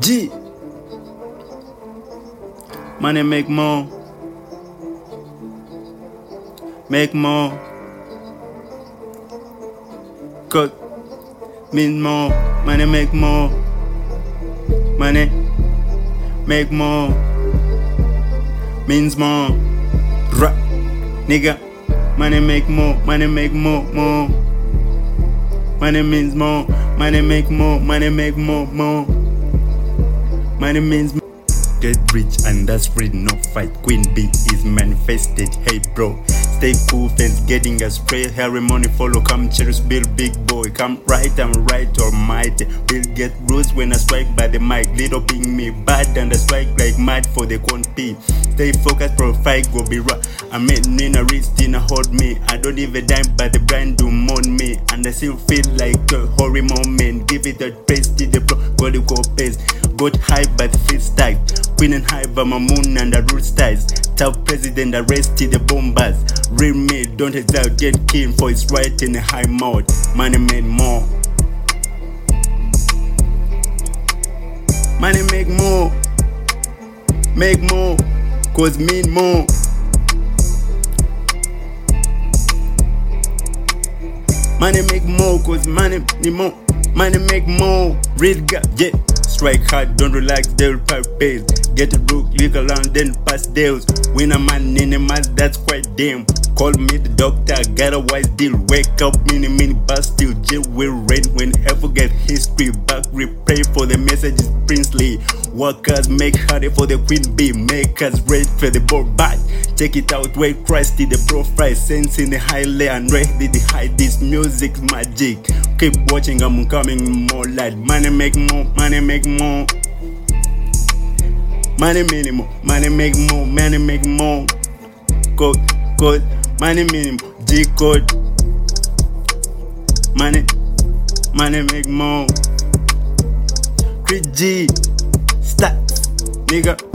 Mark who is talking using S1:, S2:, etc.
S1: G. Money make more. Make more. Cause means more. Money make more. Money make more. Means more. Rap, nigga. Money make more. Money make more. More. Money means more. Money make more. Money make more. More. Money means more. Get rich and that's free, no fight. Queen bee is manifested. Hey bro, stay cool, fans getting a spray. Harry money follow, come cherish, build big boy. Come right, I'm right almighty. Will get roots when I strike by the mic. Little ping me bad and I strike like mad for the quantity. Stay focused, profile go be right. I made Nina rich, Tina hold me. I don't even dime, but the brand do mourn me. And I still feel like a horror moment. Give it a praise to the pro, got the go pace. Got high but the feet stack. Queen and high by my moon and the root styles. Tough president arrested the bombers. Real me, don't hesitate, get keen for it's right in a high mode. Money made more. Money make more. Make more. Cause mean more. Money make more. Cause money need more. Money make more. Real guy, yeah. Strike hard, don't relax, they'll pay. Get a book, lick around, then pass deals. Win a man in a man, that's quite damn. Call me the doctor, got a wise deal. Wake up, mini bus still jail will rain. Whenever get history back, replay for the messages princely. Workers make harder for the queen bee. Make us ready for the ball back. Check it out, where Christ did the profile. Sense in the high layer and ready to hide this music's magic. Keep watching, I'm coming more light. Money make more, money make more. Money minimum, money make more, money make more. Code, money minimum, G code. Money make more. 3G, stats, nigga.